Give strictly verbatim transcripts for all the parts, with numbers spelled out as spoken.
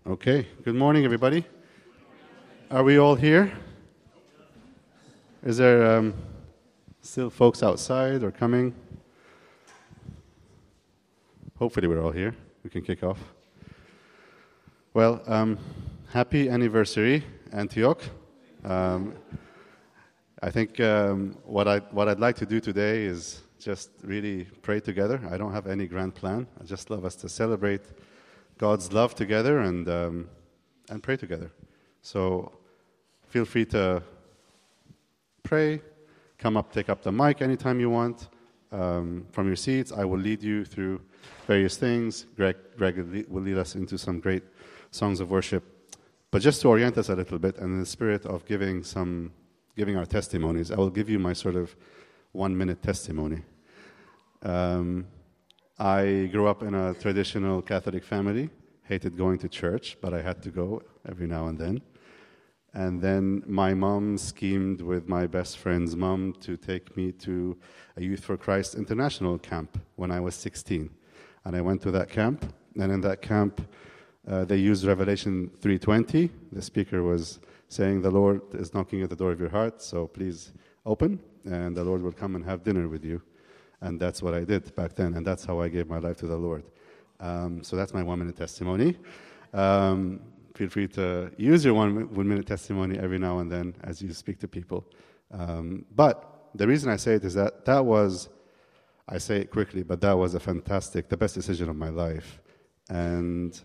Okay, good morning, everybody. Are we all here? Is there um, still folks outside or coming? Hopefully we're all here. We can kick off. Well, um, happy anniversary, Antioch. Um, I think um, what, I, what I'd like to do today is just really pray together. I don't have any grand plan. I just love us to celebrate God's love together and um, and pray together. So feel free to pray, come up, take up the mic anytime you want. Um, from your seats, I will lead you through various things. Greg, Greg will lead us into some great songs of worship. But just to orient us a little bit, and in the spirit of giving some, giving our testimonies, I will give you my sort of one-minute testimony. Um, I grew up in a traditional Catholic family, hated going to church, but I had to go every now and then. And then my mom schemed with my best friend's mom to take me to a Youth for Christ International camp when I was sixteen. And I went to that camp, and in that camp, uh, they used Revelation three twenty. The speaker was saying, the Lord is knocking at the door of your heart, so please open, and the Lord will come and have dinner with you. And that's what I did back then, and that's how I gave my life to the Lord. Um, so that's my one-minute testimony. Um, feel free to use your one, one-minute testimony every now and then as you speak to people. Um, but the reason I say it is that that was, I say it quickly, but that was a fantastic, the best decision of my life. And,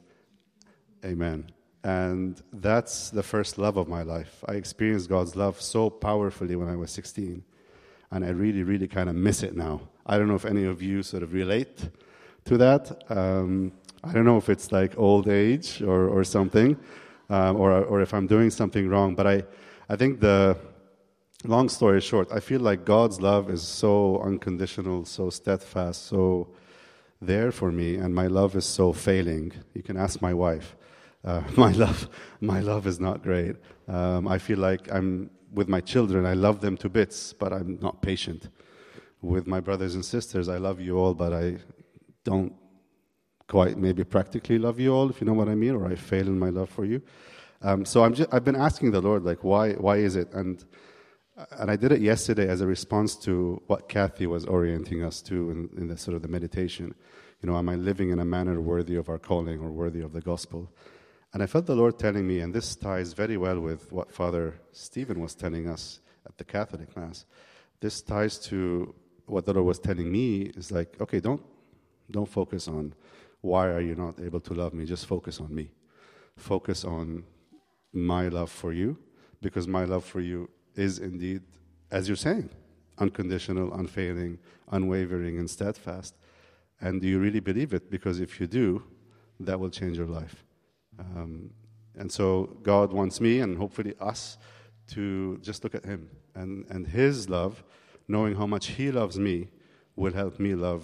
amen. And that's the first love of my life. I experienced God's love so powerfully when I was sixteen. And I really, really kind of miss it now. I don't know if any of you sort of relate to that. Um, I don't know if it's like old age or, or something, um, or or if I'm doing something wrong. But I, I think the long story short, I feel like God's love is so unconditional, so steadfast, so there for me, and my love is so failing. You can ask my wife. Uh, my love, my love is not great. Um, I feel like I'm. With my children, I love them to bits, but I'm not patient. With my brothers and sisters, I love you all, but I don't quite maybe practically love you all, if you know what I mean, or I fail in my love for you. Um, so I'm just, I've been asking the Lord, like, why why is it? And and I did it yesterday as a response to what Kathy was orienting us to in, in the sort of the meditation. You know, am I living in a manner worthy of our calling or worthy of the gospel? And I felt the Lord telling me, and this ties very well with what Father Stephen was telling us at the Catholic Mass. This ties to what the Lord was telling me, is like, okay, don't don't focus on why are you not able to love me, just focus on me. Focus on my love for you, because my love for you is indeed, as you're saying, unconditional, unfailing, unwavering, and steadfast. And do you really believe it? Because if you do, that will change your life. Um, and so God wants me and hopefully us to just look at Him. And, and His love, knowing how much He loves me, will help me love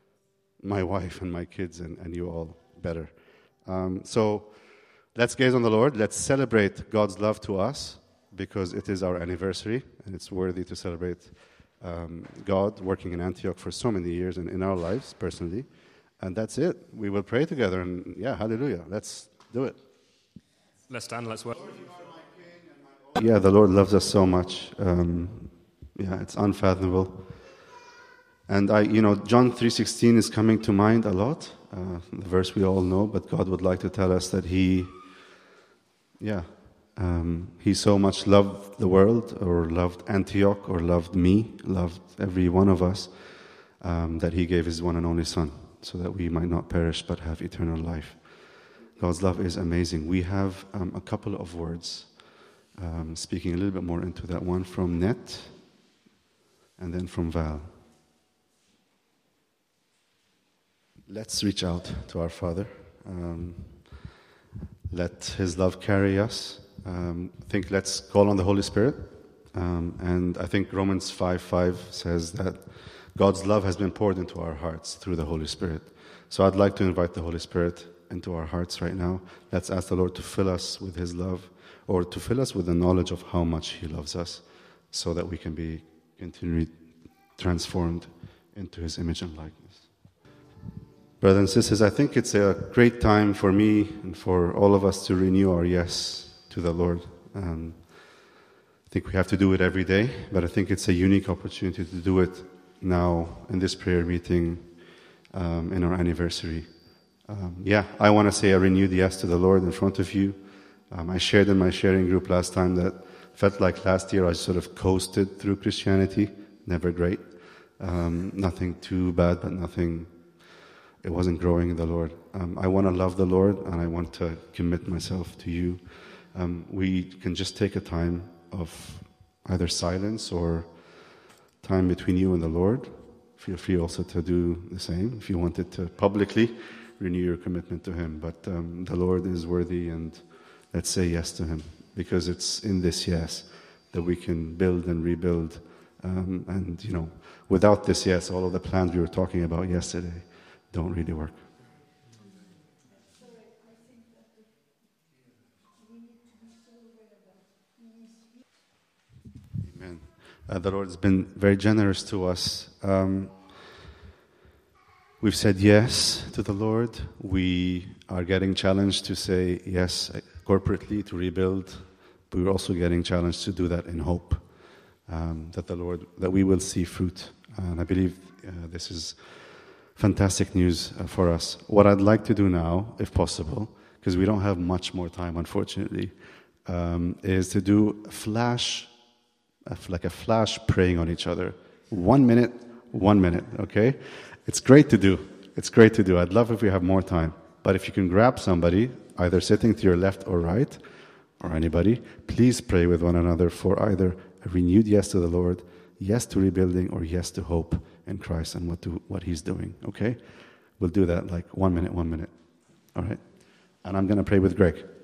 my wife and my kids and, and you all better. Um, so let's gaze on the Lord. Let's celebrate God's love to us, because it is our anniversary and it's worthy to celebrate um, God working in Antioch for so many years and in our lives personally. And that's it. We will pray together, and yeah, hallelujah. Let's do it. Let's stand, let's work. Yeah, the Lord loves us so much. Um, yeah, it's unfathomable. And I, you know, John three sixteen is coming to mind a lot, uh, the verse we all know, but God would like to tell us that He, yeah, um, He so much loved the world, or loved Antioch, or loved me, loved every one of us, um, that He gave His one and only Son, so that we might not perish but have eternal life. God's love is amazing. We have um, a couple of words, um, speaking a little bit more into that, one from Net and then from Val. Let's reach out to our Father. Um, let His love carry us. Um, I think let's call on the Holy Spirit. Um, and I think Romans five five says that God's love has been poured into our hearts through the Holy Spirit. So I'd like to invite the Holy Spirit into our hearts right now. Let's ask the Lord to fill us with His love, or to fill us with the knowledge of how much He loves us, so that we can be continually transformed into His image and likeness. Brothers and sisters, I think it's a great time for me and for all of us to renew our yes to the Lord. Um, I think we have to do it every day, but I think it's a unique opportunity to do it now in this prayer meeting um, in our anniversary. Um, yeah, I want to say a renewed yes to the Lord in front of you. Um, I shared in my sharing group last time that felt like last year I sort of coasted through Christianity. Never great. Um, nothing too bad, but nothing... It wasn't growing in the Lord. Um, I want to love the Lord, and I want to commit myself to you. Um, we can just take a time of either silence or time between you and the Lord. Feel free also to do the same if you wanted to publicly renew your commitment to Him. But um, the Lord is worthy, and let's say yes to Him, because it's in this yes that we can build and rebuild. Um, and, you know, without this yes, all of the plans we were talking about yesterday don't really work. Amen. Uh, the Lord has been very generous to us. Um, we've said yes to the Lord. We are getting challenged to say yes corporately to rebuild, but we're also getting challenged to do that in hope, um, that the Lord, that we will see fruit. And I believe uh, this is fantastic news uh, for us. What I'd like to do now, if possible, because we don't have much more time, unfortunately, um, is to do a flash, a, like a flash praying on each other. One minute, one minute, okay? It's great to do. It's great to do. I'd love if we have more time. But if you can grab somebody, either sitting to your left or right, or anybody, please pray with one another for either a renewed yes to the Lord, yes to rebuilding, or yes to hope in Christ and what to, what He's doing, okay? We'll do that like one minute, one minute, all right? And I'm going to pray with Greg.